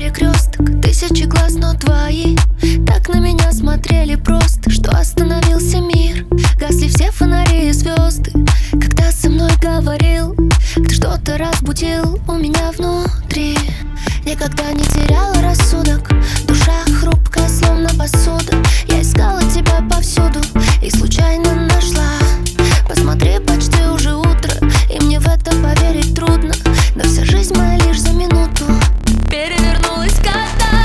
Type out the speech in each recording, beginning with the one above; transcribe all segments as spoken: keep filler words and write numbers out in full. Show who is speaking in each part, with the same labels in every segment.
Speaker 1: перекресток, тысячи глаз, но твои так на меня смотрели просто, что остановился мир. Гасли все фонари и звезды, когда со мной говорил. Ты что-то разбудил у меня внутри. Никогда не теряла рассудок, душа хрупкая, словно посуда. Я искала тебя повсюду и случайно нашла. Посмотри, почти уже утро, и мне в это поверить трудно. Но вся жизнь моя лишь за минуту перевернулась когда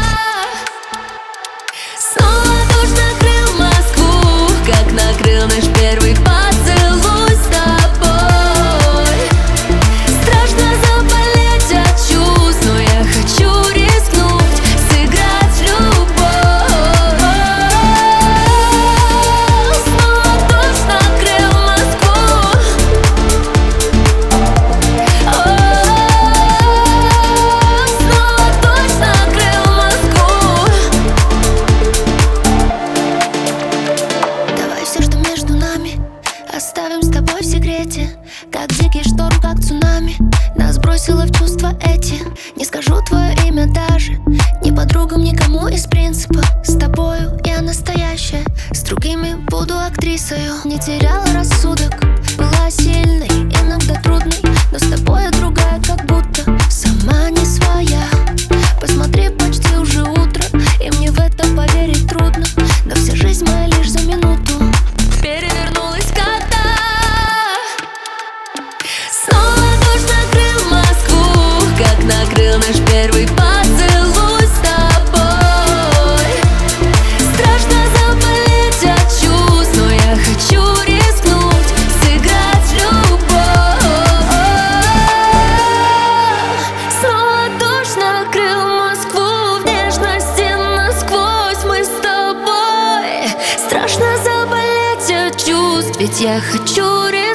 Speaker 1: снова дождь накрыл Москву, как накрыл наш первый поцелуй с тобой. Страшно заболеть от чувств, но я хочу рискнуть, сыграть в любовь. Снова дождь накрыл Москву. Снова дождь накрыл Москву. Давай все, что между нами, оставим с тобой в секрете. Как дикий шторм, как цунами, нас бросило в чувства эти. Не скажу твое имя даже, ни подругам, никому из принципа. С тобою я настоящая, с другими буду актрисою. Не теряла рассудок, была сильной, иногда трудной, но с тобой я другая, как будто сама не своя. Посмотри, почти уже утро, и мне в это поверить трудно. Но вся жизнь моя лишь за минуту перевернулась когда снова дождь накрыл Москву, как накрыл наш первый поцелуй с тобой. Страшно заболеть от чувств, но я хочу рискнуть, сыграть в любовь. Снова дождь накрыл Москву, в нежности насквозь мы с тобой. Страшно заболеть от чувств, ведь я хочу рискнуть.